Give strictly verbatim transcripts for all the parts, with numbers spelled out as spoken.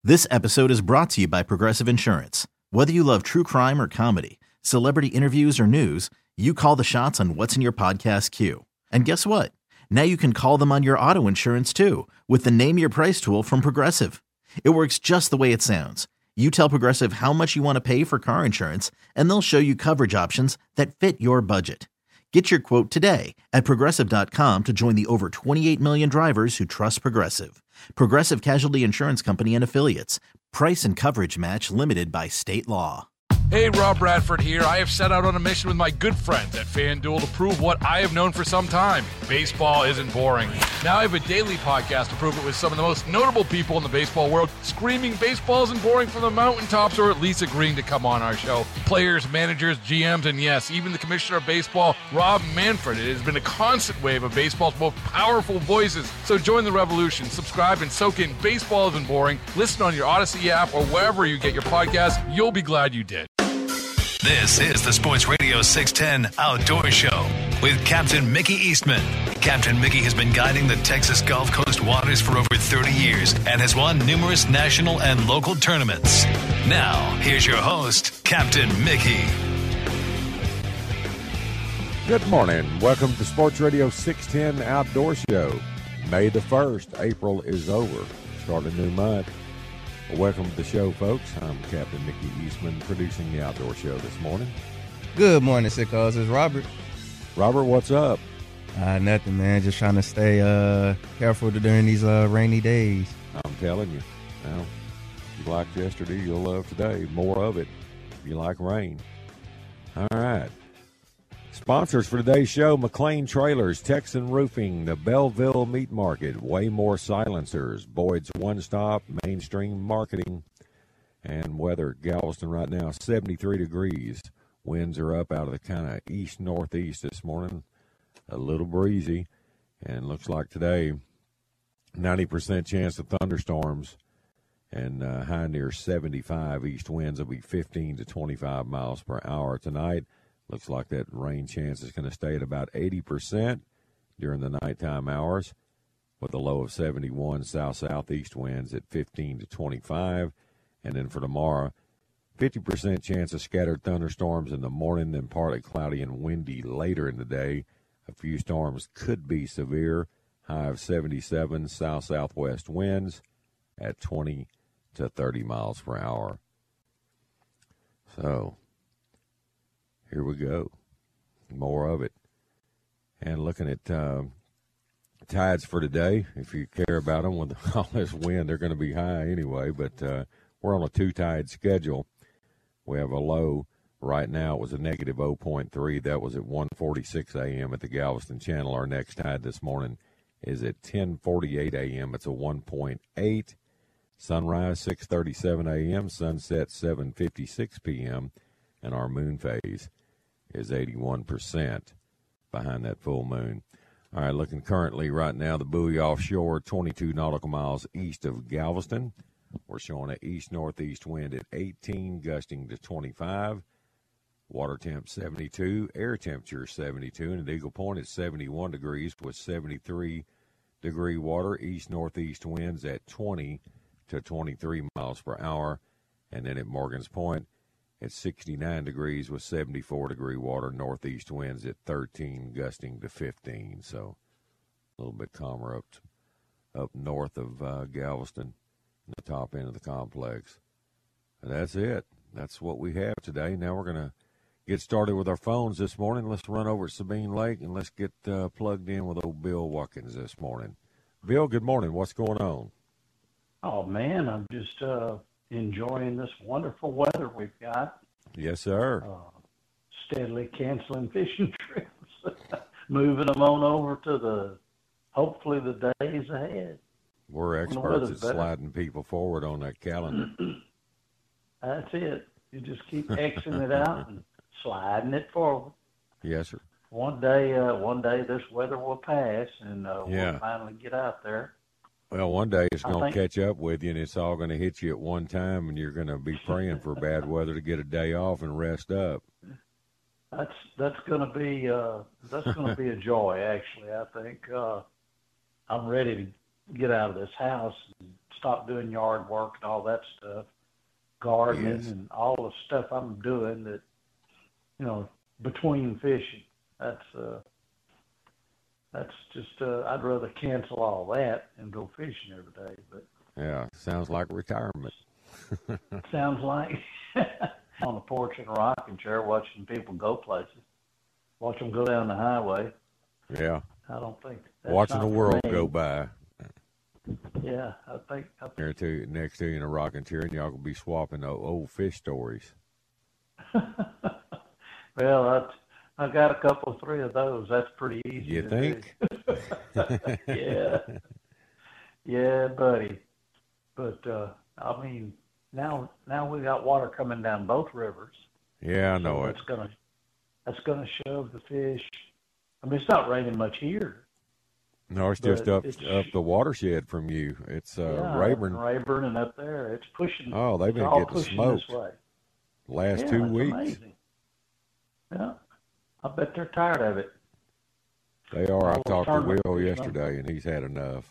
This episode is brought to you by Progressive Insurance. Whether you love true crime or comedy, celebrity interviews or news, you call the shots on what's in your podcast queue. And guess what? Now you can call them on your auto insurance too with the Name Your Price tool from Progressive. It works just the way it sounds. You tell Progressive how much you want to pay for car insurance, and they'll show you coverage options that fit your budget. Get your quote today at Progressive dot com to join the over twenty-eight million drivers who trust Progressive. Progressive Casualty Insurance Company and Affiliates. Price and coverage match limited by state law. Hey, Rob Bradford here. I have set out on a mission with my good friends at FanDuel to prove what I have known for some time. Baseball isn't boring. Now I have a daily podcast to prove it with some of the most notable people in the baseball world, screaming baseball isn't boring from the mountaintops, or at least agreeing to come on our show. Players, managers, G Ms, and yes, even the commissioner of baseball, Rob Manfred. It has been a constant wave of baseball's most powerful voices. So join the revolution. Subscribe and soak in Baseball Isn't Boring. Listen on your Odyssey app or wherever you get your podcasts. You'll be glad you did. This is the Sports Radio six ten Outdoor Show with Captain Mickey Eastman. Captain Mickey has been guiding the Texas Gulf Coast waters for over thirty years and has won numerous national and local tournaments. Now, here's your host, Captain Mickey. Good morning. Welcome to Sports Radio six ten Outdoor Show. May the first. April is over. Start a new month. Well, welcome to the show, folks. I'm Captain Mickey Eastman, producing the Outdoor Show this morning. Good morning, Sickos. It's Robert. Robert, what's up? Uh, nothing, man. Just trying to stay uh, careful during these uh, rainy days. I'm telling you. Now, if you liked yesterday, you'll love today. More of it if you like rain. All right. Sponsors for today's show: McLean Trailers, Texan Roofing, the Belleville Meat Market, Waymore Silencers, Boyd's One Stop, Mainstream Marketing, and weather. Galveston right now, seventy-three degrees. Winds are up out of the kind of east-northeast this morning, a little breezy, and looks like today, ninety percent chance of thunderstorms, and uh, high near seventy-five. East winds will be fifteen to twenty-five miles per hour tonight. Looks like that rain chance is going to stay at about eighty percent during the nighttime hours, with a low of seventy-one. South-southeast winds at fifteen to twenty-five. And then for tomorrow, fifty percent chance of scattered thunderstorms in the morning, then partly cloudy and windy later in the day. A few storms could be severe. High of seventy-seven. South-southwest winds at twenty to thirty miles per hour. So here we go. More of it. And looking at uh, tides for today, if you care about them, with all this wind, they're going to be high anyway. But uh, we're on a two-tide schedule. We have a low right now. It was a negative zero point three. That was at one forty-six a.m. at the Galveston Channel. Our next tide this morning is at ten forty-eight a.m. It's a one point eight. Sunrise six thirty-seven a.m. Sunset seven fifty-six p.m. And our moon phase is eighty-one percent behind that full moon. All right, looking currently right now, the buoy offshore, twenty-two nautical miles east of Galveston. We're showing an east-northeast wind at eighteen, gusting to twenty-five. Water temp seventy-two, air temperature seventy-two, and at Eagle Point it's seventy-one degrees with seventy-three degree water. East-northeast winds at twenty to twenty-three miles per hour. And then at Morgan's Point, it's sixty-nine degrees with seventy-four degree water. Northeast winds at thirteen, gusting to fifteen. So a little bit calmer up up north of uh, Galveston, the top end of the complex. And that's it. That's what we have today. Now we're going to get started with our phones this morning. Let's run over to Sabine Lake and let's get uh, plugged in with old Bill Watkins this morning. Bill, good morning. What's going on? Oh, man, I'm just uh, enjoying this wonderful weather we've got. Yes, sir. Uh, steadily canceling fishing trips, moving them on over to the, hopefully, the days ahead. We're experts at sliding people forward on that calendar. That's it. You just keep Xing it out and sliding it forward. Yes, sir. One day, uh, one day this weather will pass, and uh, yeah. we'll finally get out there. Well, one day it's going to think... catch up with you, and it's all going to hit you at one time, and you're going to be praying for bad weather to get a day off and rest up. That's that's going to be uh, that's going to be a joy. Actually, I think uh, I'm ready to get out of this house and stop doing yard work and all that stuff, gardening Yes. and all the stuff I'm doing that, you know, between fishing. That's uh, that's just uh, I'd rather cancel all that and go fishing every day. But Yeah, sounds like retirement. it sounds like on the porch in a rocking chair watching people go places, watch them go down the highway. Yeah, I don't think that's watching not the for world me. go by. Yeah, I think. I There to you, next to you in a rocking chair, and y'all could be swapping o- old fish stories. Well, I I got a couple, three of those. That's pretty easy. You to think? do. Yeah, yeah, buddy. But uh, I mean, now now we got water coming down both rivers. Yeah, I know so it. That's gonna that's gonna shove the fish. I mean, it's not raining much here. No, it's just but up it's- up the watershed from you. It's uh, yeah, Rayburn Rayburn, and up there, it's pushing. Oh, they've it's been all getting pushing smoked. this way. last Yeah, two it's weeks. amazing. Yeah, I bet they're tired of it. They are. I All the talked to tournament Will fish, yesterday, and he's had enough.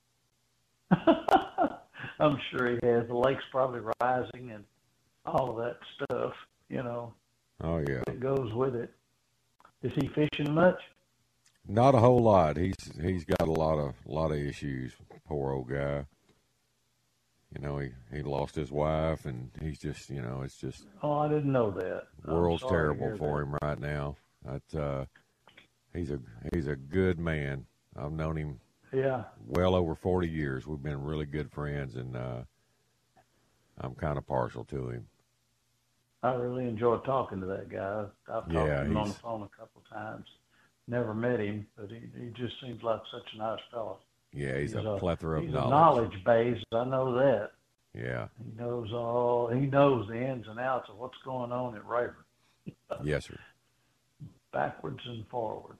I'm sure he has. The lake's probably rising and all of that stuff, you know, Oh yeah, that goes with it. Is he fishing much? not a whole lot. He's he's got a lot of lot of issues. Poor old guy. You know, he, he lost his wife, and he's just, you know, it's just Oh, I didn't know that. I'm world's sorry to terrible hear for that. him right now. But uh, he's a he's a good man. I've known him Yeah, well over forty years. We've been really good friends, and uh, I'm kind of partial to him. I really enjoyed talking to that guy. I've talked Yeah, to him on the he's- phone a couple of times. Never met him, but he, he just seems like such a nice fellow. Yeah, he's, He's a, a- plethora of He's knowledge. a knowledge base. I know that. Yeah, He knows all. He knows the ins and outs of what's going on at Rayburn, yes, sir. backwards and forwards.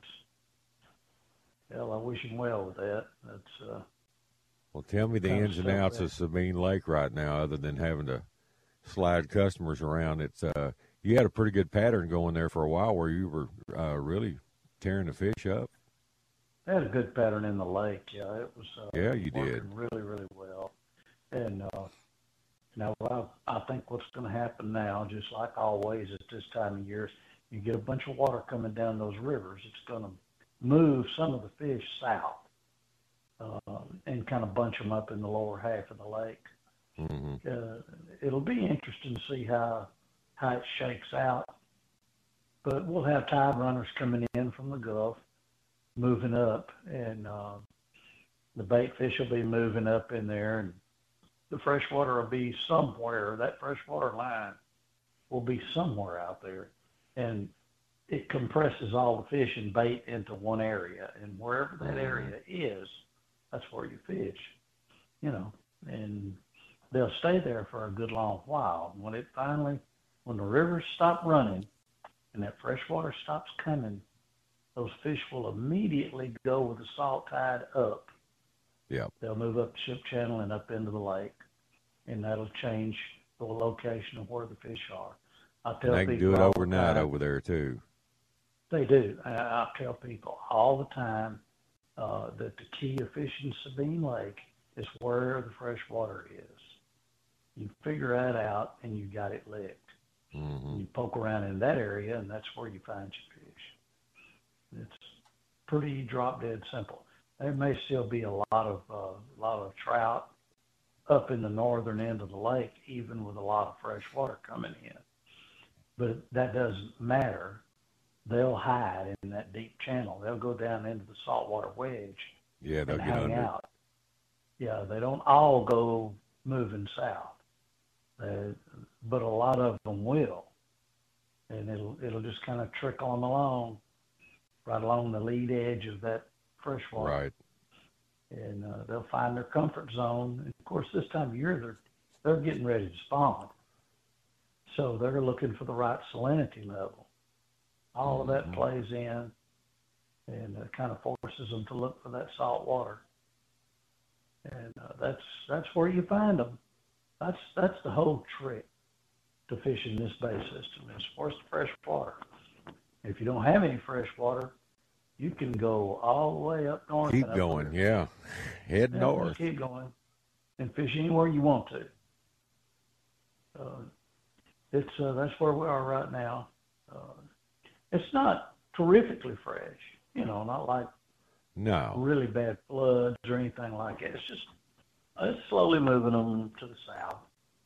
Well, I wish him well with that. That's uh, Well, tell me the Kind of ins and stuff outs there. of Sabine Lake right now, other than having to slide customers around. It's uh, you had a pretty good pattern going there for a while, where you were uh, really tearing the fish up. they had a good pattern in the lake. Yeah, it was. Uh, Yeah, you working did. really, really well. And uh, now I, I think what's going to happen now, just like always at this time of year, you get a bunch of water coming down those rivers. It's going to move some of the fish south uh, and kind of bunch them up in the lower half of the lake. hmm Uh, it'll be interesting to see how how it shakes out. But we'll have tide runners coming in from the Gulf, moving up, and uh, the bait fish will be moving up in there, and the freshwater will be somewhere. That freshwater line will be somewhere out there, and it compresses all the fish and bait into one area, and wherever that area is, that's where you fish, you know, and they'll stay there for a good long while. When it finally, when the rivers stop running and that fresh water stops coming, those fish will immediately go with the salt tide up. Yep. They'll move up the ship channel and up into the lake, and that'll change the location of where the fish are. I tell And they can people do it all the overnight time- over there too. They do. I, I tell people all the time uh, that the key of fishing Sabine Lake is where the fresh water is. You figure that out, and you got it licked. hmm You poke around in that area, and that's where you find your fish. It's pretty drop dead simple. There may still be a lot of uh, lot of trout up in the northern end of the lake, even with a lot of fresh water coming in. But that doesn't matter. They'll hide in that deep channel. They'll go down into the saltwater wedge Yeah, they'll and get hang under. out. Yeah, they don't all go moving south, uh, but a lot of them will, and it'll it'll just kind of trickle them along, right along the lead edge of that freshwater, Right. and uh, they'll find their comfort zone. And of course, this time of year they're they're getting ready to spawn, so they're looking for the right salinity level. All of that Mhm. plays in, and it kind of forces them to look for that salt water. And uh, that's that's where you find them. That's that's the whole trick to fishing this bay system is where's the fresh water. If you don't have any fresh water, you can go all the way up north. Keep and up going. there. Yeah. Head Yeah, north. just keep going. and fish anywhere you want to. Uh, it's uh, that's where we are right now. Uh, it's not terrifically fresh, you know, not like No. really bad floods or anything like that. It's just it's slowly moving them to the south.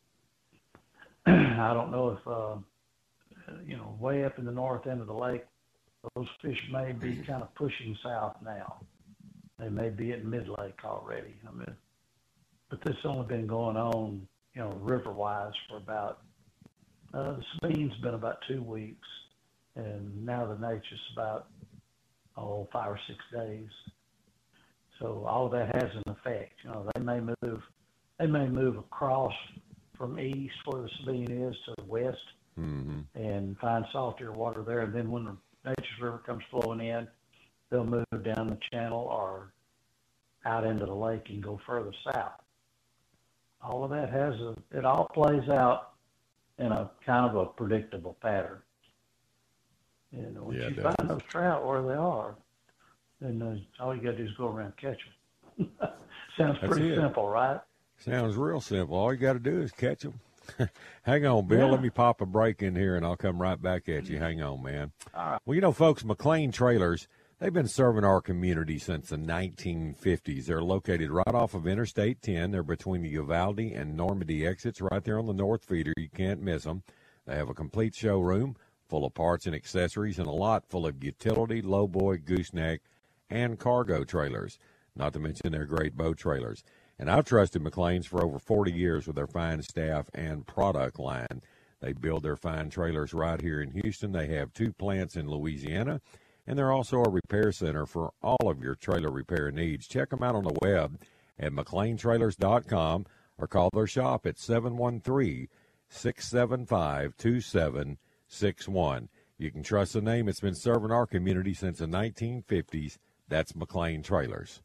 I don't know if uh, you know, way up in the north end of the lake, those fish may be kind of pushing south now. They may be at mid-lake already. I mean, but this only been going on, you know, river-wise for about, uh, the Sabine's been about two weeks, and now the Nature's about, oh, five or six days. So all of that has an effect. You know, they may move, they may move across from east where the Sabine is to the west, mm-hmm. and find saltier water there. And then when the Nature's River comes flowing in, they'll move down the channel or out into the lake and go further south. All of that has a, it all plays out in a kind of a predictable pattern. And once Yeah, you it find does. those trout where they are, then uh, all you got to do is go around and catch them. Sounds That's pretty it. simple, right? Sounds real simple. All you got to do is catch them. Hang on, Bill. Yeah. Let me pop a break in here, and I'll come right back at you. Hang on, man. All right. Well, you know, folks, McLean Trailers, they've been serving our community since the nineteen fifties. They're located right off of Interstate ten. They're between the Uvalde and Normandy exits right there on the North Feeder. You can't miss them. They have a complete showroom full of parts and accessories and a lot full of utility, lowboy, gooseneck, and cargo trailers, not to mention their great boat trailers. And I've trusted McLean's for over forty years with their fine staff and product line. They build their fine trailers right here in Houston. They have two plants in Louisiana, and they're also a repair center for all of your trailer repair needs. Check them out on the web at mclean trailers dot com or call their shop at seven one three, six seven five, two seven six one. You can trust the name. It's been serving our community since the nineteen fifties. That's McLean Trailers.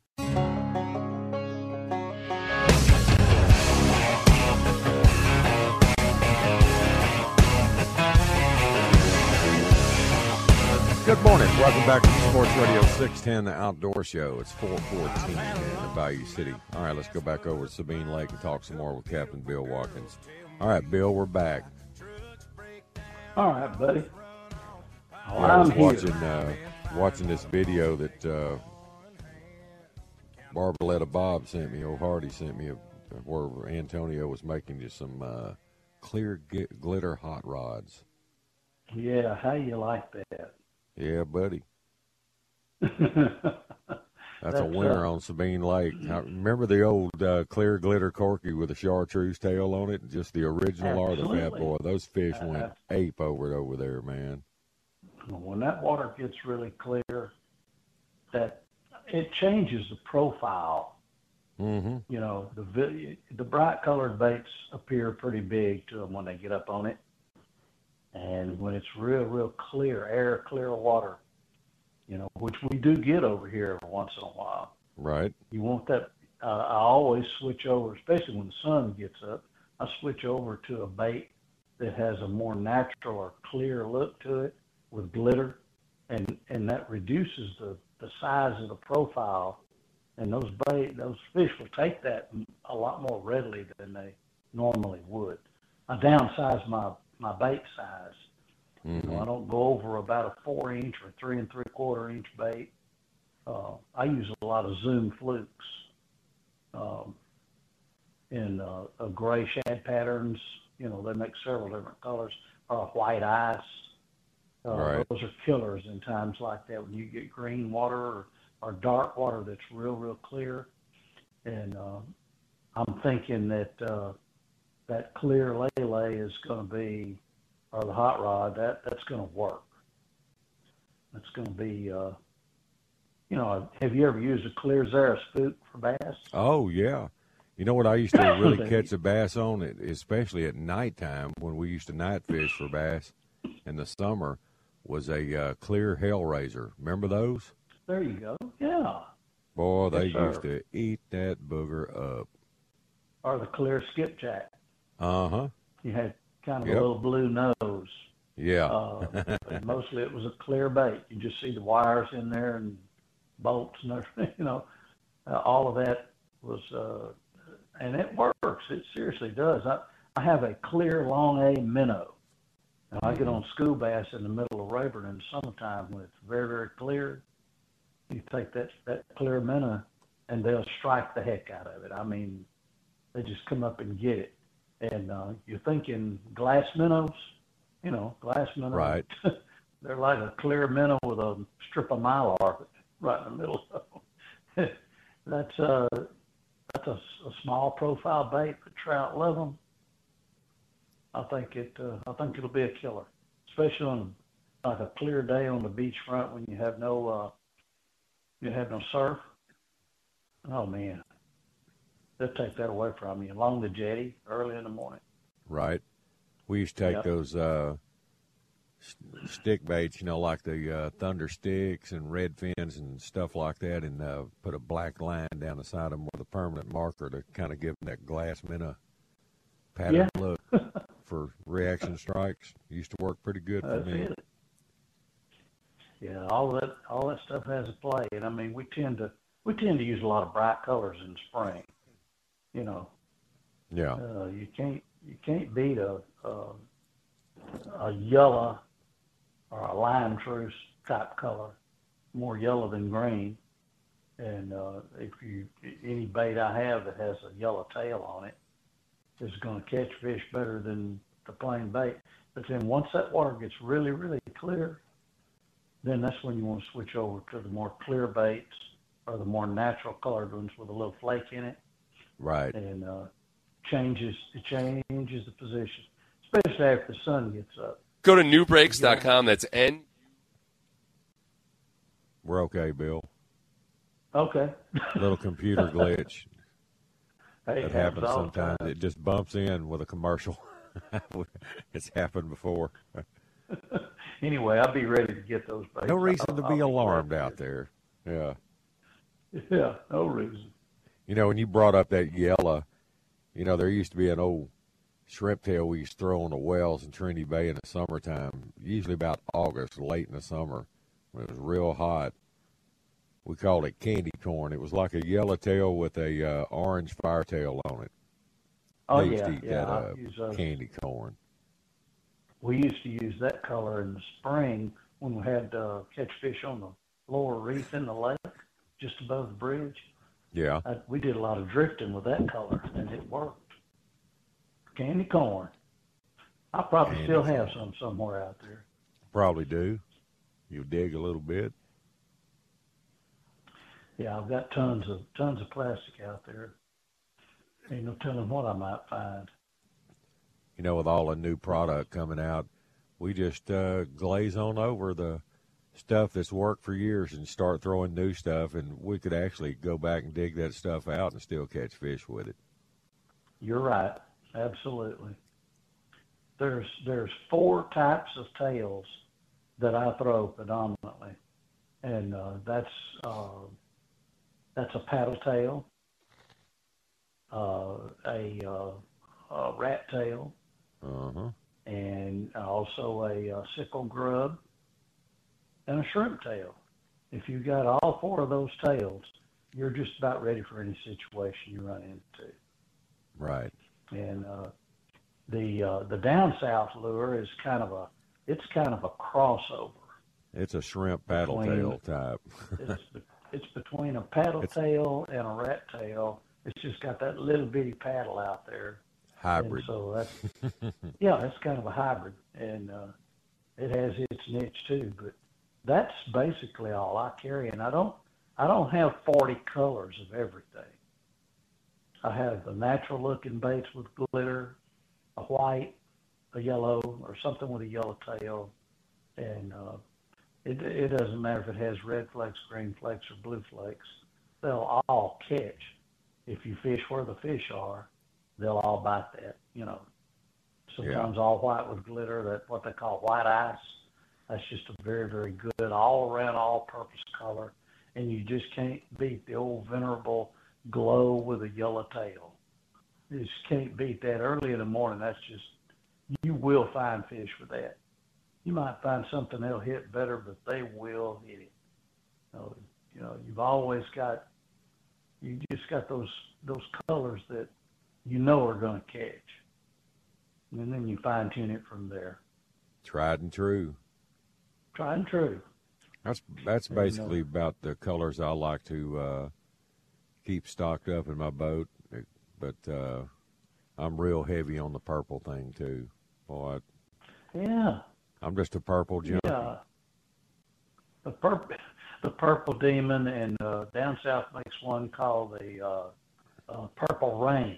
Good morning. Welcome back to the Sports Radio six ten Outdoor Show. It's four fourteen in Bayou City. All right, let's go back over to Sabine Lake and talk some more with Captain Bill Watkins. All right, Bill, we're back. All right, buddy. Well, Yeah, I was I'm here. watching uh, watching this video that uh, Barbaretta Bob sent me. O'Hardy sent me, a, where Antonio was making just some uh, clear g- glitter hot rods. Yeah, how you like that? Yeah, buddy. That's, That's a winner uh, on Sabine Lake. I remember the old uh, clear glitter corky with a chartreuse tail on it, just the original or the Fat Absolutely. Boy. Those fish Uh, went ape over it over there, man. When that water gets really clear, that it changes the profile. Mm-hmm. You know, the vi- the bright colored baits appear pretty big to them when they get up on it, and when it's real, real clear air, clear water, you know, which we do get over here every once in a while. Right. You want that. Uh, I always switch over, especially when the sun gets up. I switch over to a bait that has a more natural or clear look to it with glitter, and and that reduces the, the size of the profile. And those bait, those fish will take that a lot more readily than they normally would. I downsize my, my bait size. Mm-hmm. You know, I don't go over about a four inch or three and three quarter inch bait. Uh, I use a lot of Zoom flukes um, in uh, a gray shad patterns. You know, they make several different colors, or a white ice. Uh, Right. Those are killers in times like that when you get green water or, or dark water that's real, real clear. And uh, I'm thinking that uh, that clear lay is going to be, or the hot rod, that, that's going to work. That's going to be, uh, you know, have you ever used a clear Zara spook for bass? Oh, yeah. You know what I used to really catch a bass on, it, especially at nighttime when we used to night fish for bass in the summer, was a uh, clear Hellraiser. Remember those? There you go. Yeah. Boy, they Yes, sir. used to eat that booger up. Or the clear skipjack. Uh-huh. You had kind of Yep. a little blue nose. Yeah. Uh, but mostly it was a clear bait. You just see the wires in there and bolts and everything, you know. Uh, all of that was, uh, and it works. It seriously does. I, I have a clear long A minnow. Now, I get on school bass in the middle of Rayburn in the summertime when it's very, very clear. You take that, that clear minnow, and they'll strike the heck out of it. I mean, they just come up and get it. And uh, you're thinking glass minnows, you know, glass minnows. Right. They're like a clear minnow with a strip of mylar right in the middle of them. That's, uh, that's a, a small profile bait, but trout love them. I think it. Uh, I think it'll be a killer, especially on like a clear day on the beachfront when you have no, uh, you have no surf. Oh man, they'll take that away from you along the jetty early in the morning. Right. We used to take Yep. those uh, st- stick baits, you know, like the uh, thunder sticks and red fins and stuff like that, and uh, put a black line down the side of them with a permanent marker to kind of give them that glass minnow pattern Yeah. look for reaction strikes. Used to work pretty good for That's me. it. Yeah, all that all that stuff has a play, and I mean we tend to we tend to use a lot of bright colors in spring. You know, Yeah. uh, you can't you can't beat a a, a yellow or a lime truce type color, more yellow than green. And uh, if you any bait I have that has a yellow tail on it is going to catch fish better than the plain bait. But then once that water gets really really clear, then that's when you want to switch over to the more clear baits or the more natural colored ones with a little flake in it, Right. and uh, changes it changes the position, especially after the sun gets up. Go to new breaks dot com. That's N. We're okay, Bill. Okay. Little computer glitch Hey, that it happens all the sometimes. time. It just bumps in with a commercial. It's happened before. Anyway, I'll be ready to get those baits. No reason I'll- to I'll be alarmed glad out there. Yeah. to. Yeah, no reason. You know, when you brought up that yellow, you know, there used to be an old shrimp tail we used to throw on the wells in Trinity Bay in the summertime, usually about August, late in the summer, when it was real hot. We called it candy corn. It was like a yellow tail with a uh, orange fire tail on it. Oh They used yeah, to eat yeah. that I uh, use those. candy corn. We used to use that color in the spring when we had uh, catch fish on the lower reef in the lake, just above the bridge. Yeah. I, we did a lot of drifting with that color, and it worked. Candy corn. I probably Candy still have corn. some somewhere out there. Probably do. You dig a little bit. Yeah, I've got tons of tons of plastic out there. Ain't no telling what I might find. You know, with all the new product coming out, we just uh, glaze on over the stuff that's worked for years and start throwing new stuff, and we could actually go back and dig that stuff out and still catch fish with it. You're right, absolutely. There's there's four types of tails that I throw predominantly, and uh, that's uh, that's a paddle tail, uh, a, uh, a rat tail, Uh-huh. and also a, uh sickle grub, and a shrimp tail. If you got all four of those tails, you're just about ready for any situation you run into. Right. And uh, the uh, the down south lure is kind of a it's kind of a crossover. It's a shrimp paddle Between- tail type. It's be- it's between a paddle It's- tail and a rat tail. It's just got that little bitty paddle out there. Hybrid. And so that's yeah, it's kind of a hybrid, and uh, it has its niche too. But that's basically all I carry, and I don't I don't have forty colors of everything. I have the natural looking baits with glitter, a white, a yellow, or something with a yellow tail, and uh, it it doesn't matter if it has red flakes, green flakes, or blue flakes. They'll all catch. If you fish where the fish are, they'll all bite that. You know, sometimes all white with glitter, that what they call white ice. That's just a very, very good all around, all purpose color. And you just can't beat the old venerable glow with a yellow tail. You just can't beat that early in the morning. That's just, you will find fish with that. You might find something that'll hit better, but they will hit it. You know, you know, you've always got, you just got those those colors that you know are going to catch. And then you fine tune it from there. Tried and true. Tried and true. That's that's basically about the colors I like to uh, keep stocked up in my boat. But uh, I'm real heavy on the purple thing too. Boy, I, yeah. I'm just a purple junkie. Yeah. The purple, the purple demon, and uh, down south makes one called the uh, uh, purple rain,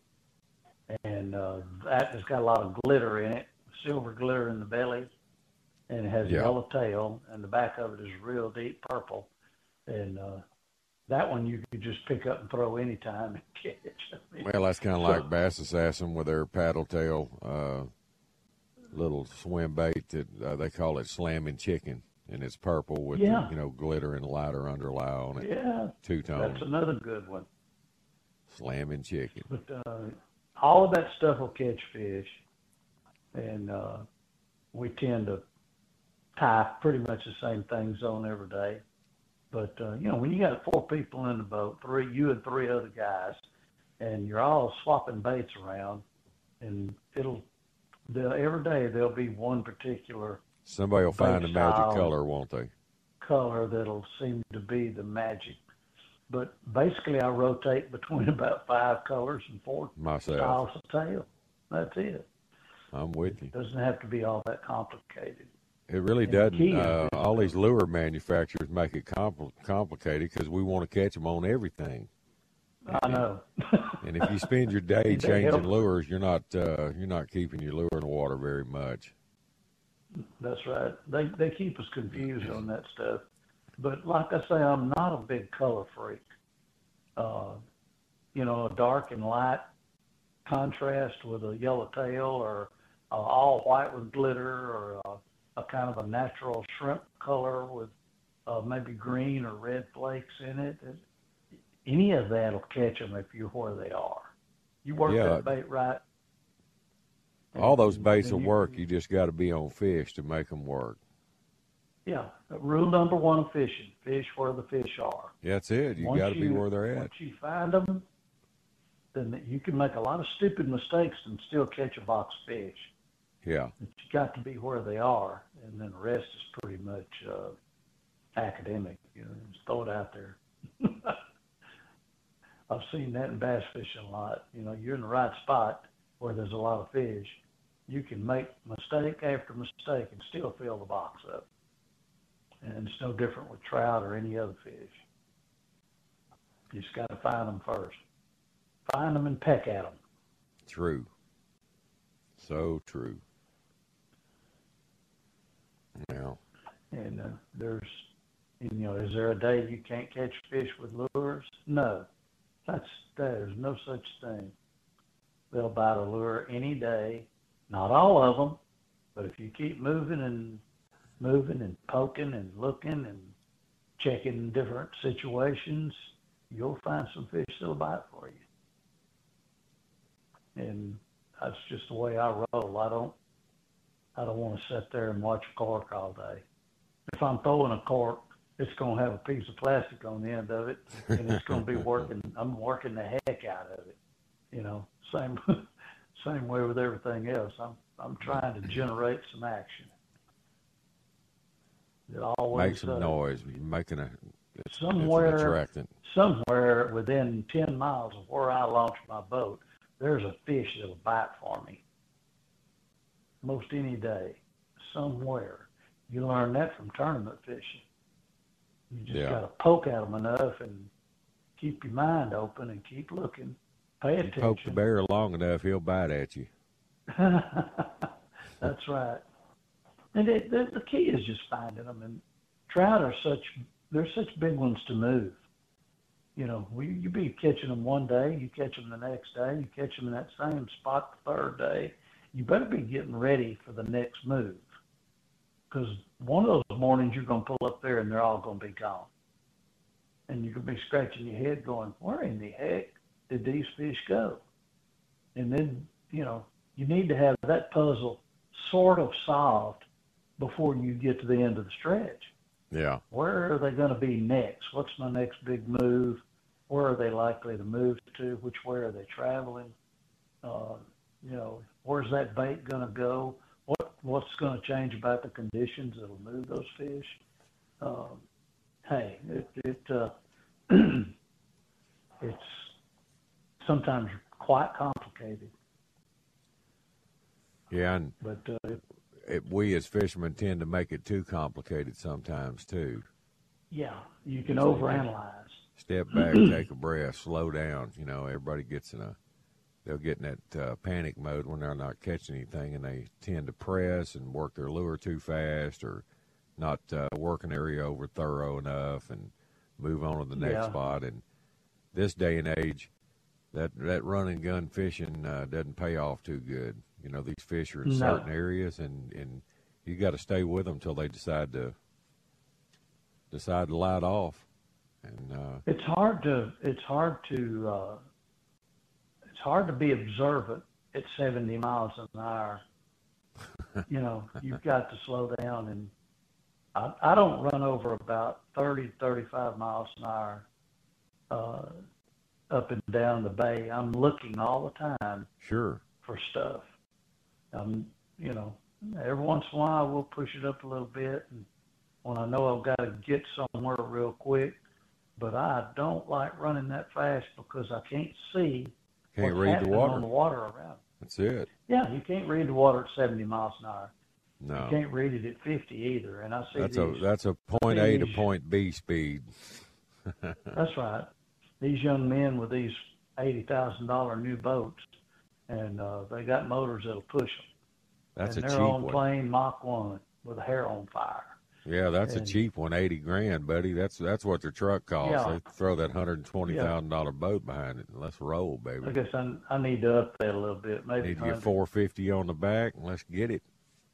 and uh, that has got a lot of glitter in it, silver glitter in the belly, and it has Yeah. a yellow tail, and the back of it is real deep purple, and uh, that one you could just pick up and throw anytime and catch. I mean, Well, that's kind of so- like bass assassin with their paddle tail uh, little swim bait that uh, they call it slamming chicken, and it's purple with Yeah. the, you know, glitter and lighter underlie on it. yeah, Two tone that's another good one. slamming chicken. But uh, all of that stuff will catch fish, and uh, we tend to tie pretty much the same things on every day. But uh, you know, when you got four people in the boat, three you and three other guys, and you're all swapping baits around, and it'll they'll, every day there'll be one particular Somebody will find the Bait magic style. color, won't they? color that'll seem to be the magic. But basically, I rotate between about five colors and four Myself. styles of tail. That's it. I'm with you. Doesn't have to be all that complicated. It really And the doesn't. key is Uh, this- all these lure manufacturers make it compl- complicated because we want to catch them on everything. I know. And if you spend your day They changing help. lures, you're not uh, you're not keeping your lure in the water very much. That's right. They they keep us confused on that stuff. But like I say, I'm not a big color freak. Uh, you know, a dark and light contrast with a yellow tail, or uh, all white with glitter, or a, a kind of a natural shrimp color with uh, maybe green or red flakes in it. it. Any of that will catch them if you're where they are. You work Yeah. that bait right. All those and- baits and will you- work. You just got to be on fish to make them work. Yeah, rule number one of fishing: fish where the fish are. That's it. You Once got to be you- where they're at. Once you find them, then you can make a lot of stupid mistakes and still catch a box of fish. Yeah. But you got to be where they are, and then the rest is pretty much uh, academic. You know, just throw it out there. I've seen that in bass fishing a lot. You know, you're in the right spot where there's a lot of fish. You can make mistake after mistake and still fill the box up. And it's no different with trout or any other fish. You just got to find them first. Find them and peck at them. True. So true. Now, And uh, there's, you know, is there a day you can't catch fish with lures? No, that's there's no such thing. They'll bite a lure any day. Not all of them, but if you keep moving and moving and poking and looking and checking different situations, you'll find some fish that'll bite for you. And that's just the way I roll. I don't, I don't want to sit there and watch a cork all day. If I'm throwing a cork, it's going to have a piece of plastic on the end of it, and it's going to be working. I'm working the heck out of it. You know, same, same way with everything else. I'm, I'm trying to generate some action. It always make some does. noise. Making a it's, Somewhere- it's an attractant. Somewhere within ten miles of where I launch my boat, there's a fish that'll bite for me. Most any day, somewhere. You learn that from tournament fishing. You just Yeah. got to poke at them enough and keep your mind open and keep looking. Pay You attention. poke the bear long enough, he'll bite at you. That's right. And it, the, the key is just finding them. And trout are such, they're such big ones to move. You know, we, you be catching them one day, you catch them the next day, you catch them in that same spot the third day. You better be getting ready for the next move. Because one of those mornings you're going to pull up there and they're all going to be gone. And you're going to be scratching your head going, where in the heck did these fish go? And then, you know, you need to have that puzzle sort of solved before you get to the end of the stretch. Yeah. Where are they going to be next? What's my next big move? Where are they likely to move to? Which way are they traveling? Uh, you know, where's that bait going to go? What what's going to change about the conditions that'll move those fish? Um, hey, it it uh, it's sometimes quite complicated. Yeah, and but uh, it, it, we as fishermen tend to make it too complicated sometimes too. Yeah, you can overanalyze. Step back, take a breath, slow down. You know, everybody gets in a, they'll get in that uh, panic mode when they're not catching anything, and they tend to press and work their lure too fast, or not uh, work an area over thorough enough, and move on to the next Yeah. spot. And this day and age, that that run and gun fishing uh, doesn't pay off too good. You know, these fish are in No. certain areas, and, and you got to stay with them till they decide to decide to light off. And uh, It's hard to it's hard to uh, it's hard to be observant at seventy miles an hour. You know, you've got to slow down, and I, I don't run over about thirty, thirty-five miles an hour uh, up and down the bay. I'm looking all the time sure, for stuff. Um, you know, every once in a while we'll push it up a little bit, and when I know I've got to get somewhere real quick. But I don't like running that fast because I can't see can't what's read the happening water. on the water around. That's it. Yeah, you can't read the water at seventy miles an hour. No, You can't read it at fifty either. And I see that's a these. that's a point A to fish. point B speed. That's right. These young men with these eighty thousand dollar new boats, and uh, they got motors that'll push them. That's and a they're cheap on one. plane Mach one with a hair on fire. Yeah, that's And- a cheap one, eighty grand, buddy. That's that's what their truck costs. Yeah. They throw that hundred and twenty thousand dollar boat behind it, and let's roll, baby. I guess I, I need to up that a little bit. Maybe Need to one get hundred. four fifty on the back, and let's get it.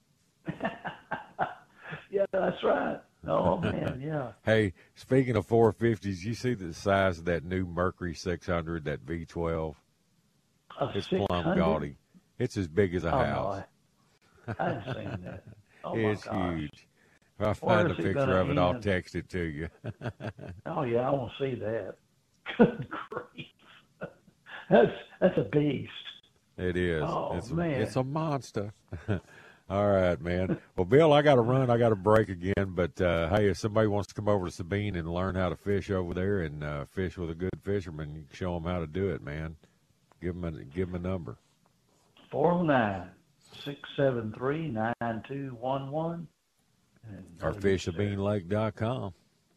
Yeah, that's right. Oh man, yeah. Hey, speaking of four fifties, you see the size of that new Mercury six hundred, that V twelve? A It's plumb six hundred? gaudy. It's as big as a Oh, no, house. I, I haven't seen that. Oh It's my gosh. huge. If I find a is it picture gonna of it, I'll end? text it to you. Oh yeah, I want to see that. Good grief. That's that's a beast. It is. Oh, it's, a, man. it's a monster. All right, man. Well, Bill, I got to run. I got to break again. But, uh, hey, if somebody wants to come over to Sabine and learn how to fish over there and uh, fish with a good fisherman, you can show them how to do it, man. Give them a, give them a number. four oh nine, six seven three, nine two one one. Or fish sabine lake dot com.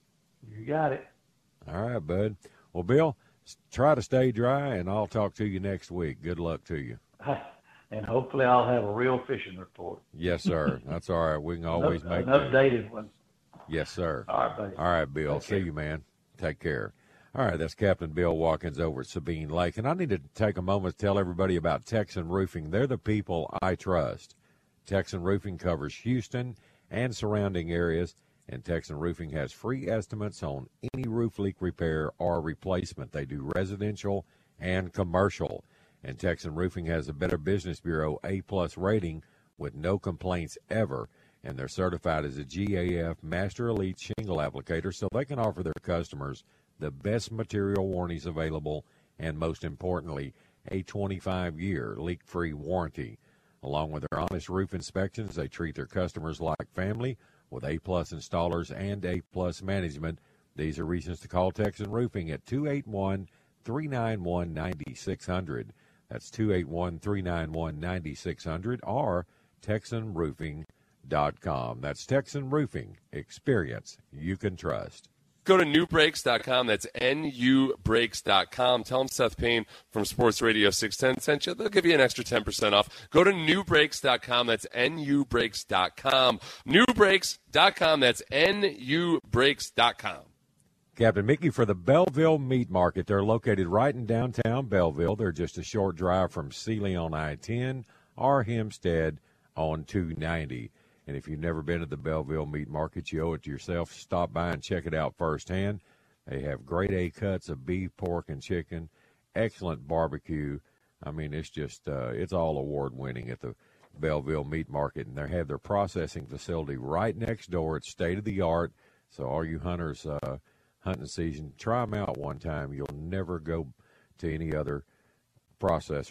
You got it. All right, bud. Well, Bill, s- try to stay dry, and I'll talk to you next week. Good luck to you. And hopefully I'll have a real fishing report. Yes, sir. That's all right. We can always an, make an that. updated one. Yes, sir. All right, buddy. All right, Bill. Take See care. you, man. Take care. All right, that's Captain Bill Watkins over at Sabine Lake. And I need to take a moment to tell everybody about Texan Roofing. They're the people I trust. Texan Roofing covers Houston and surrounding areas, and Texan Roofing has free estimates on any roof leak repair or replacement. They do residential and commercial. And Texan Roofing has a Better Business Bureau A-plus rating with no complaints ever. And they're certified as a G A F Master Elite Shingle Applicator, so they can offer their customers the best material warranties available, and most importantly, a twenty-five year leak-free warranty. Along with their honest roof inspections, they treat their customers like family with A-plus installers and A-plus management. These are reasons to call Texan Roofing at two eight one, three nine one, nine six zero zero. That's two eight one, three nine one, nine six zero zero, or texan roofing dot com. That's Texan Roofing. Experience you can trust. Go to new breaks dot com. That's N U breaks dot com. Tell them Seth Payne from Sports Radio six ten sent you. They'll give you an extra ten percent off. Go to new breaks dot com. That's N U breaks dot com. new breaks dot com. That's N U breaks dot com. Captain Mickey for the Belleville Meat Market. They're located right in downtown Belleville. They're just a short drive from Sealy on I ten or Hempstead on two ninety. And if you've never been to the Belleville Meat Market, you owe it to yourself. Stop by and check it out firsthand. They have grade A cuts of beef, pork, and chicken. Excellent barbecue. I mean, it's just, uh, it's all award-winning at the Belleville Meat Market. And they have their processing facility right next door. It's state-of-the-art. So all you hunters uh, hunting season, try them out one time. You'll never go to any other processor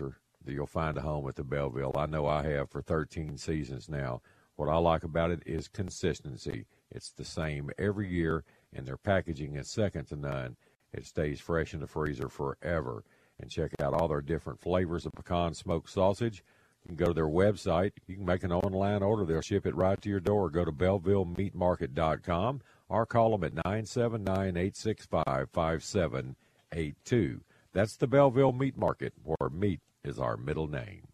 you'll find a home at the Belleville. I know I have for thirteen seasons now. What I like about it is consistency. It's the same every year, and their packaging is second to none. It stays fresh in the freezer forever. And check out all their different flavors of pecan smoked sausage. You can go to their website. You can make an online order. They'll ship it right to your door. Go to belleville meat market dot com or call them at nine seven nine, eight six five, five seven eight two. That's the Belleville Meat Market, where meat is our middle name.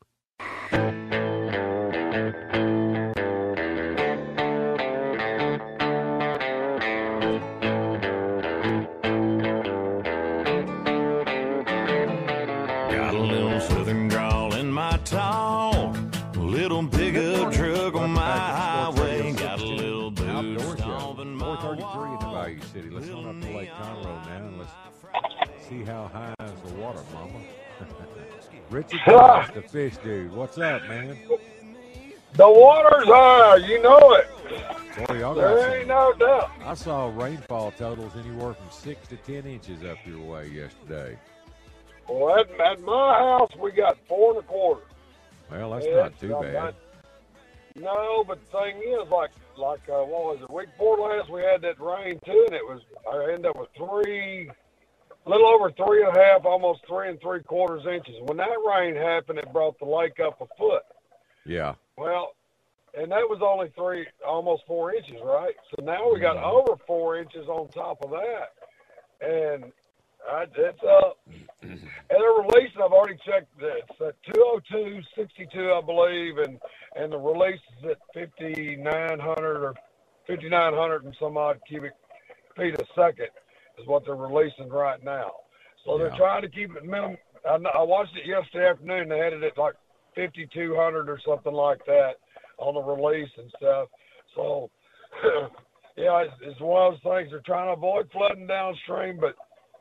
Got a little southern drawl in my talk, a little pickup truck on my highway, got a little boost off in my four thirty-three in the Bayou City. Let's run up to Lake Conroe now and let's see how high is the water, Mama. Richard Cross, the fish dude. What's up, man? The water's high, you know it. Boy, y'all got There some, ain't no doubt. I saw rainfall totals anywhere from six to ten inches up your way yesterday. Well, at, at my house, we got four and a quarter. Well, that's It's not too uh, bad. not- no, but the thing is, like, like uh, what was it? Week before last, we had that rain too, and it was. I ended up with three, a little over three and a half, almost three and three quarters inches. When that rain happened, it brought the lake up a foot. Yeah. Well, and that was only three, almost four inches, right? So now we got over four inches on top of that, and I, it's up. And they're releasing. I've already checked. It's at two oh two sixty-two, I believe, and and the release is at fifty-nine hundred or fifty-nine hundred and some odd cubic feet a second is what they're releasing right now. So Yeah. they're trying to keep it minimum. I, kn- I watched it yesterday afternoon. They had it at like fifty-two hundred or something like that on the release and stuff. So, yeah, it's, it's one of those things. They're trying to avoid flooding downstream, but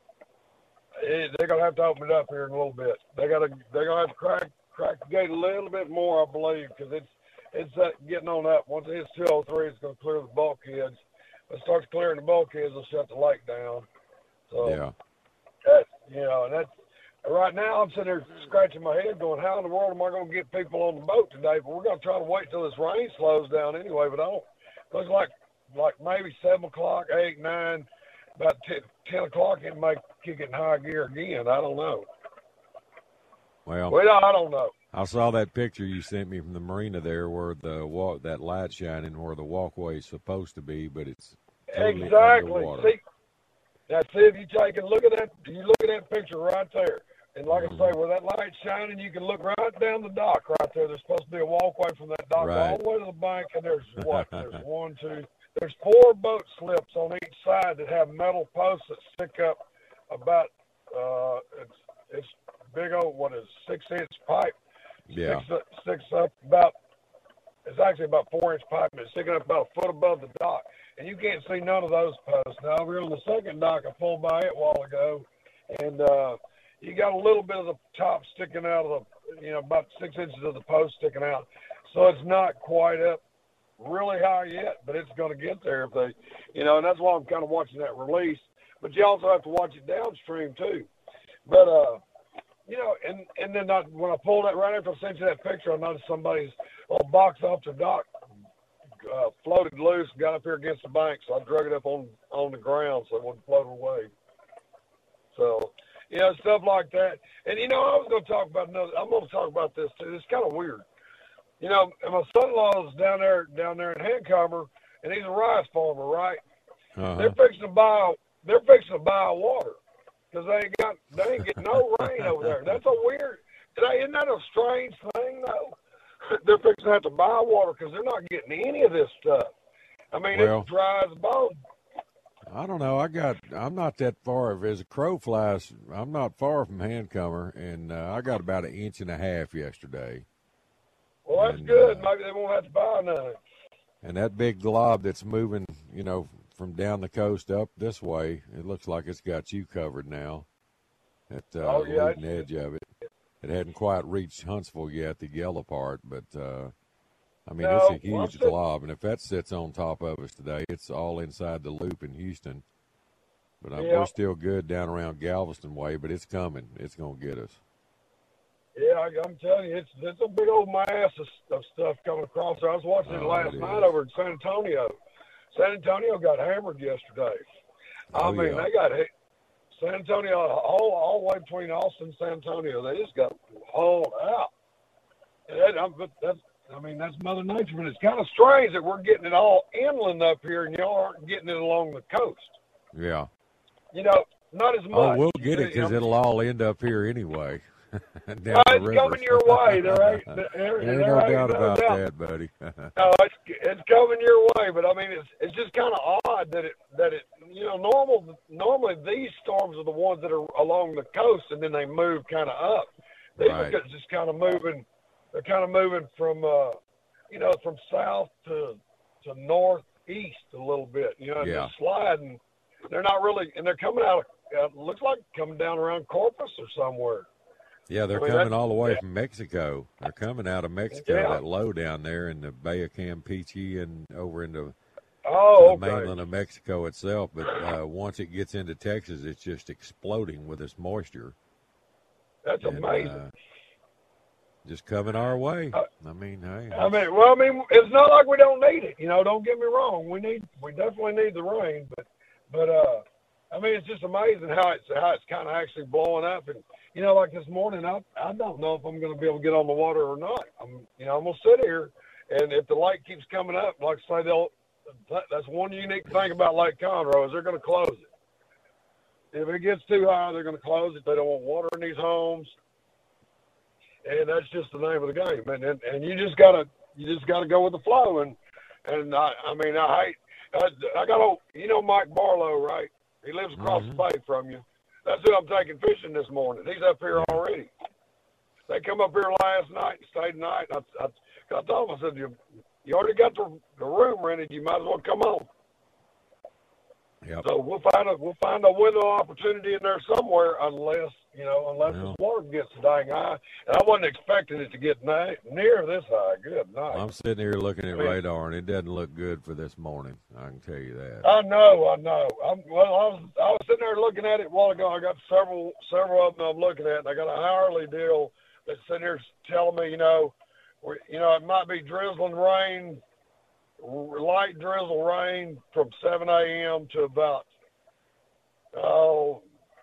it, they're gonna have to open it up here in a little bit. They gotta, they're gonna have to crack crack the gate a little bit more, I believe, because it's it's uh, getting on up. Once it hits two oh three, it's gonna clear the bulkheads. When it starts clearing the bulkheads, it'll shut the lake down. So, Yeah. that's, you know, and that's right now. I'm sitting there scratching my head, going, "How in the world am I going to get people on the boat today?" But we're going to try to wait till this rain slows down anyway. But I don't. Looks like like maybe seven o'clock, eight, nine, about ten, ten o'clock, it might kick it in high gear again. I don't know. Well, Well, I don't know. I saw that picture you sent me from the marina there, where the walk, that light shining where the walkway is supposed to be, but it's totally Exactly. underwater. See, now see if you take a look at that. You look at that picture right there, and like I say, where that light's shining, you can look right down the dock right there. There's supposed to be a walkway from that dock Right. all the way to the bank, and there's what? There's one, two. There's four boat slips on each side that have metal posts that stick up about. Uh, it's it's big old what is six inch pipe. Yeah. Sticks up, sticks up about. It's actually about four inch pipe, and it's sticking up about a foot above the dock. And you can't see none of those posts. Now, we're on the second dock. I pulled by it a while ago, and uh, you got a little bit of the top sticking out of the, you know, about six inches of the post sticking out. So it's not quite up really high yet, but it's going to get there if they, you know, and that's why I'm kind of watching that release. But you also have to watch it downstream, too. But, uh, you know, and, and then I, when I pulled that, right after I sent you that picture, I noticed somebody's little box off the dock Uh, floated loose and got up here against the bank, so I drug it up on on the ground so it wouldn't float away. So, you know, stuff like that. And, you know, I was going to talk about another, I'm going to talk about this, too. It's kind of weird. You know, and my son-in-law is down there, down there in Hancomer, and he's a rice farmer, right? Uh-huh. They're fixing to buy, they're fixing to buy water because they ain't got, they ain't getting no rain over there. That's a weird, isn't that a strange thing, though? They're fixing to have to buy water because they're not getting any of this stuff. I mean, Well, it's dry as a bone. I don't know. I got. I'm not that far. As a crow flies, I'm not far from Hancomer, and uh, I got about an inch and a half yesterday. Well, that's and, good. uh, Maybe they won't have to buy none. And that big glob that's moving, you know, from down the coast up this way, it looks like it's got you covered now. At uh, Oh, yeah, leading edge of it. It hadn't quite reached Huntsville yet, the yellow part, but uh, I mean, No, it's a well, huge I'm still- glob, and if that sits on top of us today, it's all inside the loop in Houston. But uh, Yeah. we're still good down around Galveston way, but it's coming. It's going to get us. Yeah, I, I'm telling you, it's it's a big old mass of, of stuff coming across there. I was watching it Oh, last it night is. over in San Antonio. San Antonio got hammered yesterday. I Oh, mean, yeah. they got hit. San Antonio, all, all the way between Austin and San Antonio, they just got hauled out. And that, I'm, but that's, I mean, that's Mother Nature, but it's kind of strange that we're getting it all inland up here and y'all aren't getting it along the coast. Yeah. You know, not as much. Oh, we'll get it because You know, it'll all end up here anyway. Down well, the it's river. coming your way. There ain't, there, There there ain't no ain't doubt no about doubt. that, buddy. No, it's it's coming your way, but I mean, it's it's just kind of odd that it that it you know normal normally these storms are the ones that are along the coast and then they move kind of up. These Right. are just kind of moving. They're kind of moving from uh, you know from south to to northeast a little bit. You know, and Yeah. they're sliding. They're not really, and they're coming out. Of, uh, looks like coming down around Corpus or somewhere. Yeah, they're I mean, coming that- all the way yeah. from Mexico. They're coming out of Mexico, Yeah. that low down there in the Bay of Campeche and over into Oh, the okay. mainland of Mexico itself. But uh, once it gets into Texas, it's just exploding with this moisture. That's And, amazing. uh, just coming our way. Uh, I mean, hey. I mean, well, I mean, it's not like we don't need it. You know, don't get me wrong. We need, we definitely need the rain, but, but, uh, I mean, it's just amazing how it's how it's kind of actually blowing up, and you know, like this morning, I I don't know if I'm going to be able to get on the water or not. I'm, you know, I'm gonna sit here, and if the lake keeps coming up, like I say, they'll. That's one unique thing about Lake Conroe is they're going to close it. If it gets too high, they're going to close it. They don't want water in these homes, and that's just the name of the game. And and, and you just gotta you just gotta go with the flow. And and I I mean I hate I, I got a you know Mike Barlow, right? He lives across Mhm. the bay from you. That's who I'm taking fishing this morning. He's up here already. They come up here last night and stayed the night. I, I, I told him, I said, you, you already got the, the room rented. You might as well come on. Yep. So we'll find a we'll find a window of opportunity in there somewhere, unless you know, unless Yeah. the water gets dang high. And I wasn't expecting it to get na- near this high. Good night. I'm sitting here looking at I mean- radar, and it doesn't look good for this morning. I can tell you that. I know, I know. I'm, well, I was I was sitting there looking at it a while ago. I got several several of them I'm looking at, and I got a hourly deal that's sitting here telling me, you know, we, you know, it might be drizzling rain, light drizzle rain from seven a.m. to about oh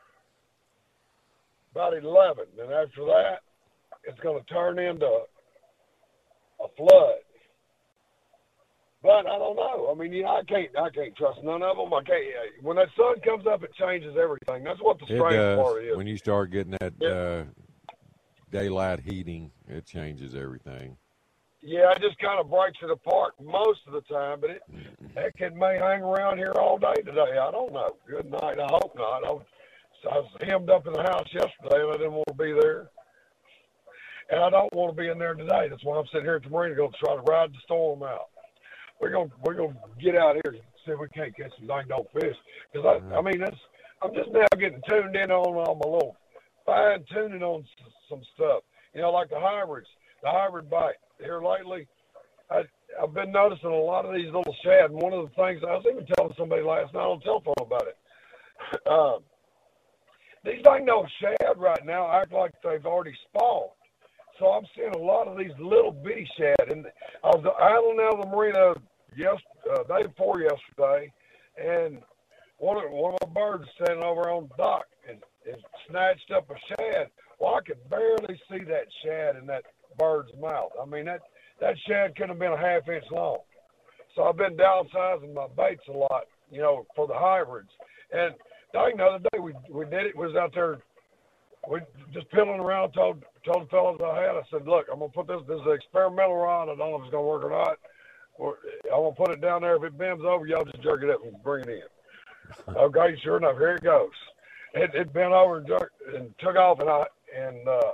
about eleven, and after that, it's going to turn into a flood. But I don't know. I mean, you know, I can't, I can't trust none of them. I can't. When that sun comes up, it changes everything. That's what the It strange does. part is. When you start getting that Yeah. uh, daylight heating, it changes everything. Yeah, it just kind of breaks it apart most of the time. But it, heck, it may hang around here all day today. I don't know. Good night. I hope not. I was, I was hemmed up in the house yesterday, and I didn't want to be there. And I don't want to be in there today. That's why I'm sitting here at the marina going to try to ride the storm out. We're gonna we're gonna get out here and see if we can't catch some dang old fish. Because I I mean that's I'm just now getting tuned in on all my little fine tuning on s- some stuff. You know, like the hybrids, the hybrid bite. Here lately, I I've been noticing a lot of these little shad. And one of the things I was even telling somebody last night on the telephone about it. Um, these dang old shad right now act like they've already spawned. So I'm seeing a lot of these little bitty shad, and I was idling out of the marina yes, uh, day before yesterday, and one of one of my birds standing over on the dock and, and snatched up a shad. Well, I could barely see that shad in that bird's mouth. I mean that that shad couldn't have been a half inch long. So I've been downsizing my baits a lot, you know, for the hybrids. And dang, the other day we we did it. We was out there. We just piddling around, told told the fellows I had, I said, look, I'm going to put this, this is an experimental rod. I don't know if it's going to work or not. Or I'm going to put it down there. If it bends over, y'all just jerk it up and bring it in. Okay, sure enough, here it goes. It, it bent over and, jerked, and took off, and I and uh,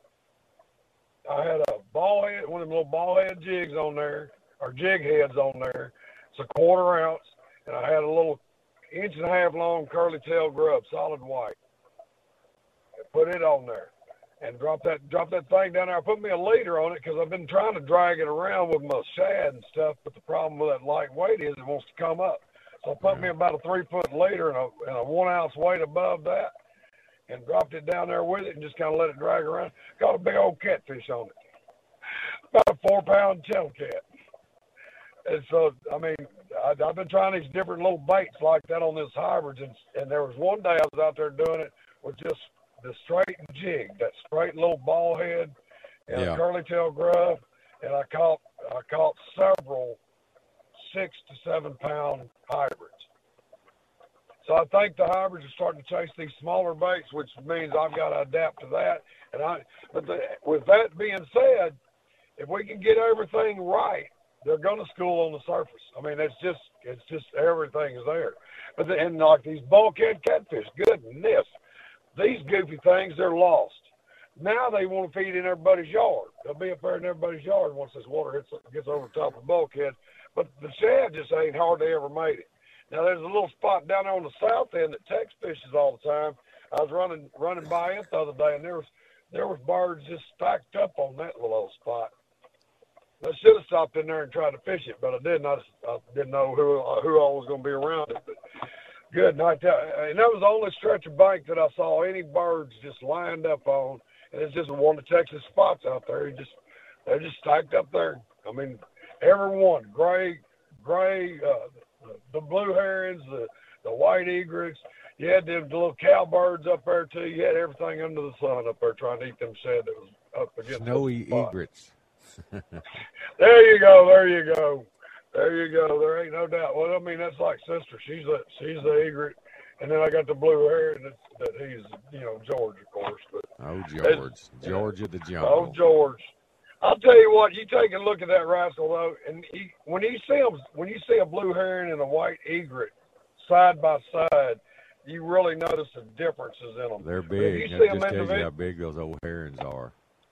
I had a ball head, one of them little ball head jigs on there, or jig heads on there. It's a quarter ounce, and I had a little inch and a half long curly tail grub, solid white. Put it on there and drop that drop that thing down there. I put me a leader on it because I've been trying to drag it around with my shad and stuff, but the problem with that lightweight is it wants to come up. So I put me about a three foot leader and a, and a one ounce weight above that, and dropped it down there with it and just kind of let it drag around. Got a big old catfish on it, about a four-pound channel cat. And so, I mean, I, I've been trying these different little baits like that on this hybrids, and, and there was one day I was out there doing it with just the straight jig, that straight little ball head and yeah. a curly tail grub, and I caught I caught several six to seven pound hybrids. So I think the hybrids are starting to chase these smaller baits, which means I've got to adapt to that. And I, but the, with that being said, if we can get everything right, they're going to school on the surface. I mean, it's just, it's just everything is there. But the, and like these bulkhead catfish, goodness, these goofy things, they're lost. Now they want to feed in everybody's yard. They'll be up there in everybody's yard once this water hits, gets over the top of the bulkhead. But the shad just ain't hardly ever made it. Now there's a little spot down there on the south end that Tex fishes all the time. I was running running by it the other day, and there was there was birds just stacked up on that little spot. I should have stopped in there and tried to fish it, but I didn't. I, just, I didn't know who who all was going to be around it. But good night. And that was the only stretch of bank that I saw any birds just lined up on. And it's just one of the Texas spots out there. You just they're just stacked up there. I mean, every one, gray, gray, uh, the, the blue herons, the the white egrets. You had them little cowbirds up there too. You had everything under the sun up there trying to eat them shad that was up against snowy the spot. Egrets. There you go. There you go. There you go. There ain't no doubt. Well, I mean, that's like sister. She's a she's the egret, and then I got the blue heron that, that he's you know George, of course. But oh, George, George of the jungle. Oh, George. I'll tell you what. You take a look at that rascal though, and he, when you see him, when you see a blue heron and a white egret side by side, you really notice the differences in them. They're big. That just tells you how big those old herons are.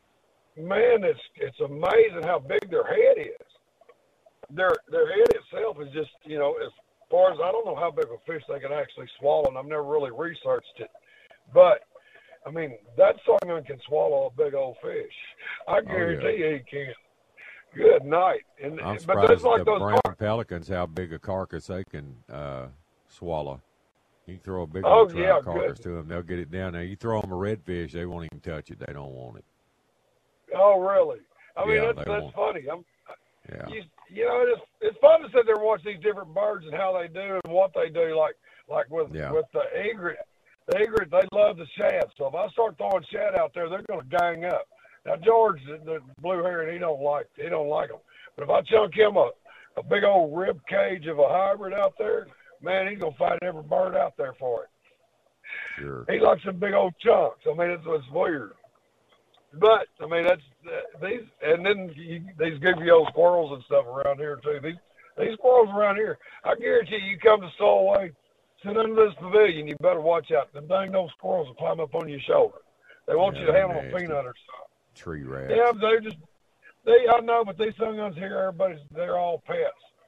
Man, it's it's amazing how big their head is. Their their head itself is just, you know, as far as I don't know how big a fish they can actually swallow, and I've never really researched it. But, I mean, that songbird can swallow a big old fish. I guarantee oh, yeah. you he can. Good night. And, I'm but surprised that's like the those brown car- pelicans, how big a carcass they can uh, swallow. You can throw a big oh, old trout yeah, carcass good. to them, they'll get it down there. You throw them a redfish, they won't even touch it. They don't want it. Oh, really? I mean, yeah, that's, that's won't. funny. I'm, yeah. You, you know, it's it's fun to sit there and watch these different birds and how they do and what they do. Like like with yeah. with the egret, the egret, they love the shad. So if I start throwing shad out there, they're going to gang up. Now George, the, the blue heron, he don't like he don't like them. But if I chunk him a, a big old rib cage of a hybrid out there, man, he's gonna fight every bird out there for it. Sure. He likes some big old chunks. I mean, it's, it's weird. But I mean, that's uh, these, and then you, these goofy old squirrels and stuff around here too. These these squirrels around here, I guarantee you, you come to Stowaway, sit under this pavilion, you better watch out. Them dang those squirrels will climb up on your shoulder. They want yeah, you to handle a nasty. peanut or something. Tree rats. Yeah, they're just they. I know, but these sunguns here, everybody's they're all pets.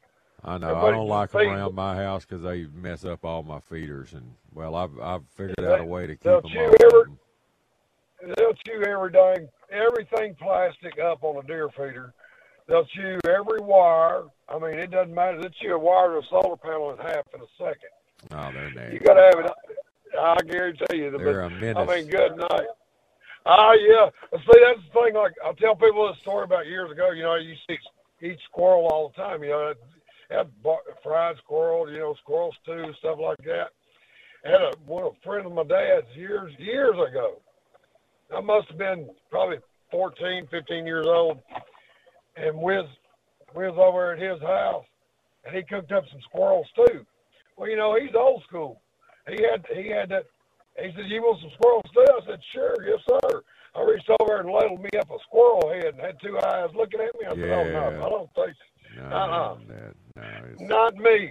I know. Everybody I don't like them feed- around my house because they mess up all my feeders. And well, I've I've figured Yeah, out a way to keep they'll them chew off of every- them. They'll chew every dang, everything plastic up on a deer feeder. They'll chew every wire. I mean, it doesn't matter. They'll chew a wire to a solar panel in half in a second. Oh, they're nasty. You got to have it. I guarantee you. They're but, a menace. I mean, good night. Ah, uh, yeah. See, that's the thing. Like, I tell people this story about years ago. You know, you see eat squirrel all the time. You know, had fried squirrel, you know, squirrel stew, stuff like that. I had a, one, a friend of my dad's years, years ago. I must have been probably fourteen, fifteen years old. And we was, we was over at his house, and he cooked up some squirrel stew. Well, you know, he's old school. He had he had that. He said, "You want some squirrel stew?" I said, "Sure, yes, sir." I reached over and ladled me up a squirrel head and had two eyes looking at me. I said, yeah. "Oh no, I don't think so. No, uh-uh. that, no, it's... Not me.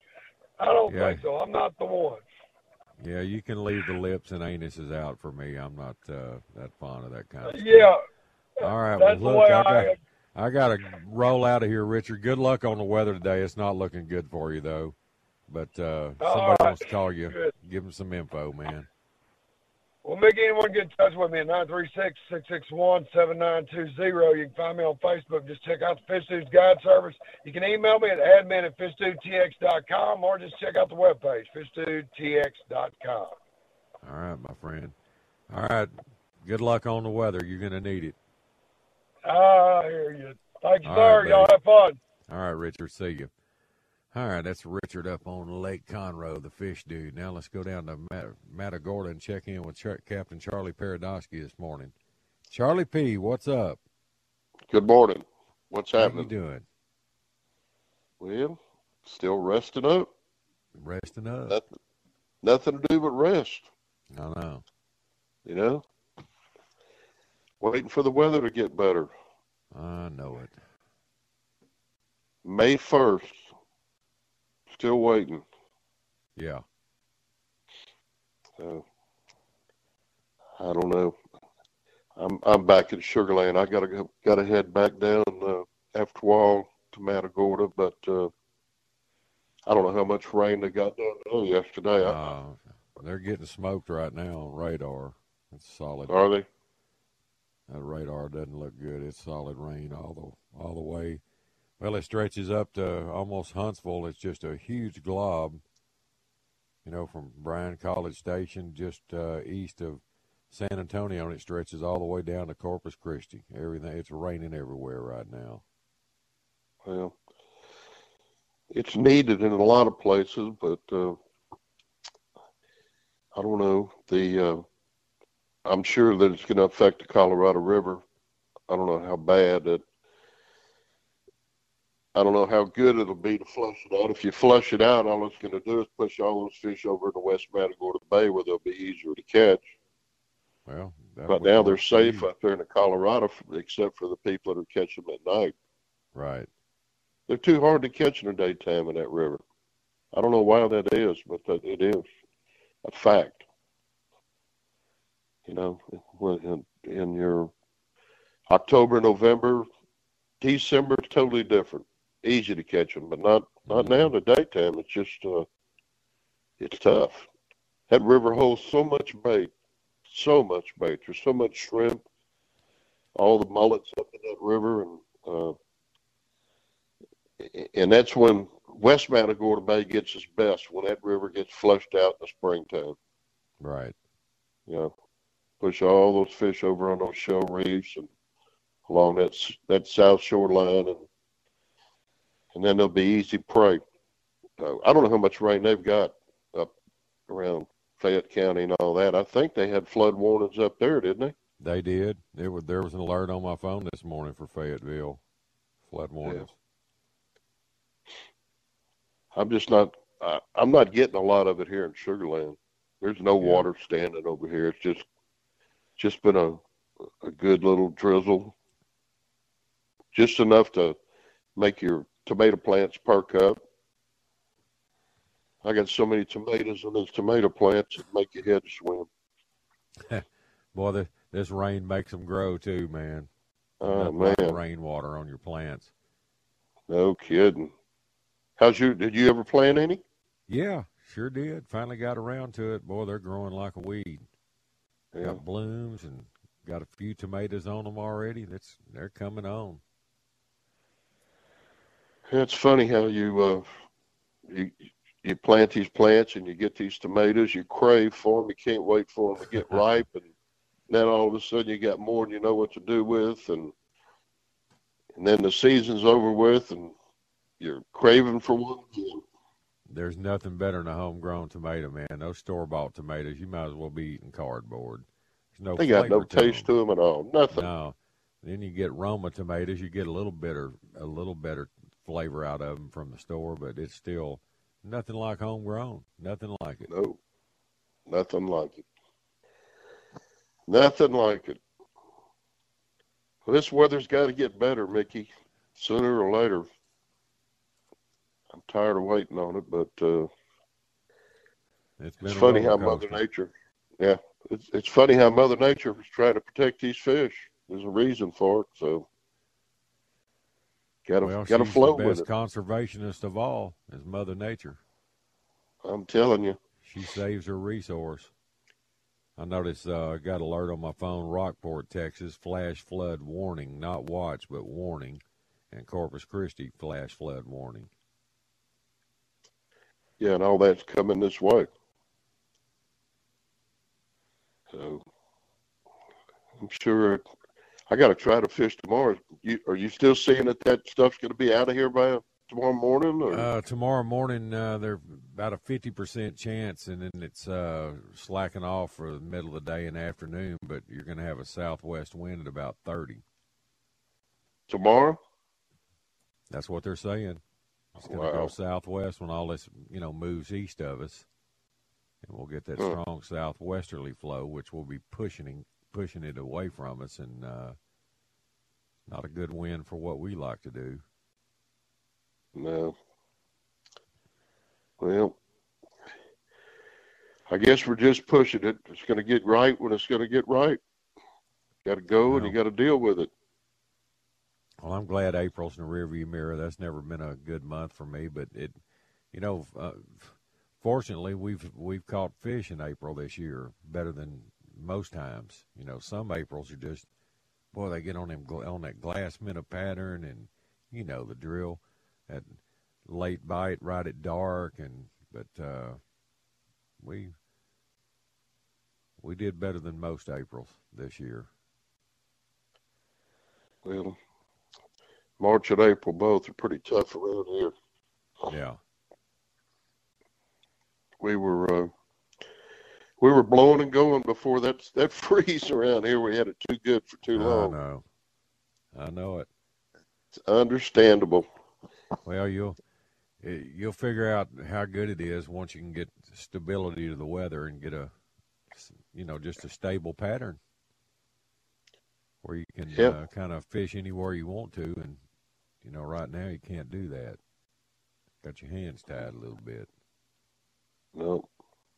I don't yeah. think so. I'm not the one." Yeah, you can leave the lips and anuses out for me. I'm not uh, that fond of that kind of stuff. Yeah. All right. That's well, the look, way I I got, am. I got to roll out of here, Richard. Good luck on the weather today. It's not looking good for you, though. But uh, if somebody right. wants to call you, Good. give them some info, man. Well, make anyone get in touch with me at nine three six, six six one, seven nine two zero. You can find me on Facebook. Just check out the Fish Dudes Guide Service. You can email me at admin at fish dude t x dot com or just check out the webpage, fish dude t x dot com. All right, my friend. All right. Good luck on the weather. You're going to need it. I hear you. Thank you, All sir. right, Y'all buddy. have fun. All right, Richard. See you. All right, that's Richard up on Lake Conroe, the fish dude. Now let's go down to Mat- Matagorda and check in with Ch- Captain Charlie Paradosky this morning. Charlie P., what's up? Good morning. What's How happening? you doing? Well, still resting up. Resting up. Nothing, nothing to do but rest. I know. You know? Waiting for the weather to get better. I know it. May first. Still waiting. Yeah. Uh, I don't know. I'm I'm back in Sugar Land. I gotta go, gotta head back down uh, after a while to Matagorda, but uh, I don't know how much rain they got down there yesterday. Uh, they're getting smoked right now on radar. It's solid. Are they? That radar doesn't look good. It's solid rain all the all the way. Well, it stretches up to almost Huntsville. It's just a huge glob, you know, from Bryan College Station just uh, east of San Antonio, and it stretches all the way down to Corpus Christi. Everything, it's raining everywhere right now. Well, it's needed in a lot of places, but uh, I don't know. The uh, I'm sure that it's going to affect the Colorado River. I don't know how bad it. I don't know how good it'll be to flush it out. If you flush it out, all it's going to do is push all those fish over to West Matagorda Bay where they'll be easier to catch. Well, but now they're safe up there in the Colorado, except for the people that are catching them at night. Right. They're too hard to catch in the daytime in that river. I don't know why that is, but that it is a fact. You know, in, in your October, November, December, it's totally different. Easy to catch them, but not not now in the daytime. It's just uh, it's tough. That river holds so much bait, so much bait. There's so much shrimp, all the mullets up in that river, and uh, and that's when West Matagorda Bay gets its best, when that river gets flushed out in the springtime. Right. You know, push all those fish over on those shell reefs and along that that south shore line, and and then they'll be easy prey. Uh, I don't know how much rain they've got up around Fayette County and all that. I think they had flood warnings up there, didn't they? They did. There was, there was an alert on my phone this morning for Fayetteville. Flood warnings. Yeah. I'm just not I, I'm not getting a lot of it here in Sugar Land. There's no Yeah. water standing over here. It's just just been a a good little drizzle. Just enough to make your tomato plants perk up. I got so many tomatoes in those tomato plants that make your head swim. Boy, the, this rain makes them grow too, man. Oh, Nothing like man. rainwater on your plants. No kidding. How's you? Did you ever plant any? Yeah, sure did. Finally got around to it. Boy, they're growing like a weed. Yeah. Got blooms and got a few tomatoes on them already. That's they're coming on. It's funny how you uh, you you plant these plants and you get these tomatoes. You crave for them. You can't wait for them to get ripe, and then all of a sudden you got more than you know what to do with, and and then the season's over with, and you're craving for one again. There's nothing better than a homegrown tomato, man. Those store-bought tomatoes, you might as well be eating cardboard. There's no They got no flavor to taste them. to them at all. Nothing. No. Then you get Roma tomatoes. You get a little better, a little better flavor out of them from the store, but it's still nothing like homegrown. Nothing like it. No, nothing like it. Nothing like it. Well, this weather's got to get better, Mickey, sooner or later. I'm tired of waiting on it, but uh, It's been it's a funny how roller Mother coaster. Nature, yeah, it's it's funny how Mother Nature is trying to protect these fish. There's a reason for it, so gotta Well, gotta she's flow the with best it. conservationist of all, is Mother Nature. I'm telling you. She saves her resource. I noticed uh, I got alert on my phone, Rockport, Texas, flash flood warning, not watch, but warning, and Corpus Christi, flash flood warning. Yeah, and all that's coming this way. So I'm sure. I got to try to fish tomorrow. You, are you still seeing that that stuff's going to be out of here by tomorrow morning? Or? Uh, tomorrow morning, uh, there's about a fifty percent chance, and then it's uh, slacking off for the middle of the day and afternoon, but you're going to have a southwest wind at about thirty. Tomorrow? That's what they're saying. It's going to Wow. go southwest when all this, you know, moves east of us, and we'll get that Huh. strong southwesterly flow, which will be pushing pushing it away from us, and uh, not a good wind for what we like to do. No. Well, I guess we're just pushing it. It's going to get right when it's going to get right. Got to go, Well, and you got to deal with it. Well, I'm glad April's in the rearview mirror. That's never been a good month for me, but it, you know, uh, fortunately we've we've caught fish in April this year better than most times. You know, some Aprils are just, boy, they get on them on that glass minnow pattern, and you know the drill, that late bite right at dark, and but uh, we we did better than most Aprils this year. Well, March and April both are pretty tough around here. Yeah. We were uh, we were blowing and going before that that freeze around here. We had it too good for too long. I know. I know it. It's understandable. Well, you'll you'll figure out how good it is once you can get stability to the weather and get a, you know, just a stable pattern where you can Yep. uh, kind of fish anywhere you want to. And, you know, right now you can't do that. Got your hands tied a little bit. No.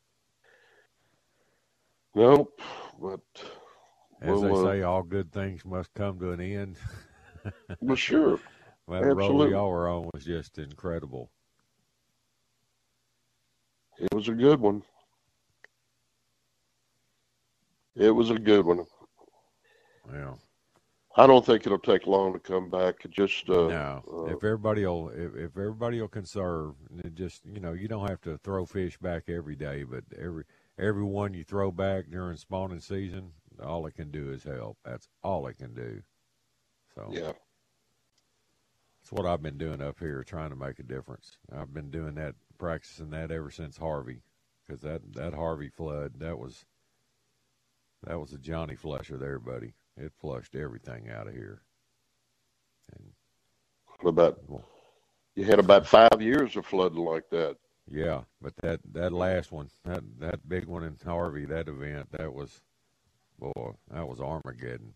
Nope. But As we'll, they uh, say, all good things must come to an end. well, sure. Well, the road Absolutely. y'all were on was just incredible. It was a good one. It was a good one. Yeah. I don't think it'll take long to come back. It just uh, No, uh, if everybody will, if, if everybody will conserve, and it just, you know, you don't have to throw fish back every day, but every every one you throw back during spawning season, all it can do is help. That's all it can do. So yeah. that's what I've been doing up here, trying to make a difference. I've been doing that, practicing that ever since Harvey, because that that Harvey flood, that was that was a Johnny Flusher there, buddy. It flushed everything out of here. And About you had about five years of flooding like that. yeah, but that, that last one, that that big one in Harvey, that event, that was, boy, that was Armageddon.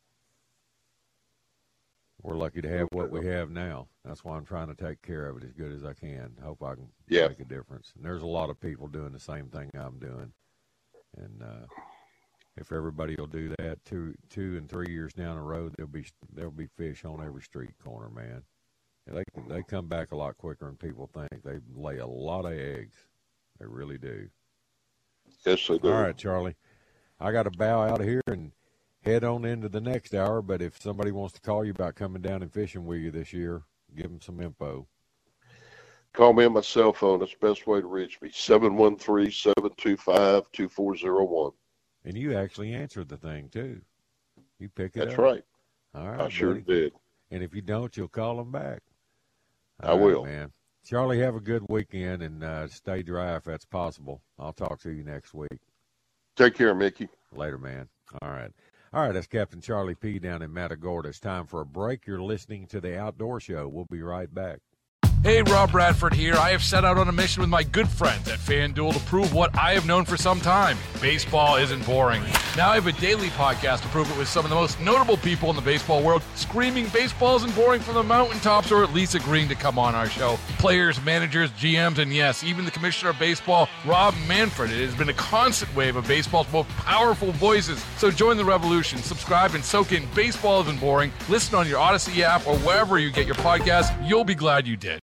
We're lucky to have what we have now. That's why I'm trying to take care of it as good as I can. Hope I can Yeah. make a difference. And there's a lot of people doing the same thing I'm doing. And uh, if everybody will do that, two two and three years down the road, there'll be there'll be fish on every street corner, man. And they they come back a lot quicker than people think. They lay a lot of eggs. They really do. Yes, they do. All right, Charlie. I got to bow out of here and head on into the next hour. But if somebody wants to call you about coming down and fishing with you this year, give them some info. Call me on my cell phone. That's the best way to reach me. seven one three, seven two five, two four zero one. And you actually answered the thing, too. You pick it That's up. right. All right, I sure buddy. did. And if you don't, you'll call them back. I All right, will. man. Charlie, have a good weekend and uh, stay dry if that's possible. I'll talk to you next week. Take care, Mickey. Later, man. All right. All right, that's Captain Charlie P. down in Matagorda. It's time for a break. You're listening to The Outdoor Show. We'll be right back. Hey, Rob Bradford here. I have set out on a mission with my good friends at FanDuel to prove what I have known for some time. Baseball isn't boring. Now I have a daily podcast to prove it with some of the most notable people in the baseball world, screaming baseball isn't boring from the mountaintops, or at least agreeing to come on our show. Players, managers, G Ms, and yes, even the commissioner of baseball, Rob Manfred. It has been a constant wave of baseball's most powerful voices. So join the revolution. Subscribe and soak in Baseball Isn't Boring. Listen on your Odyssey app or wherever you get your podcasts. You'll be glad you did.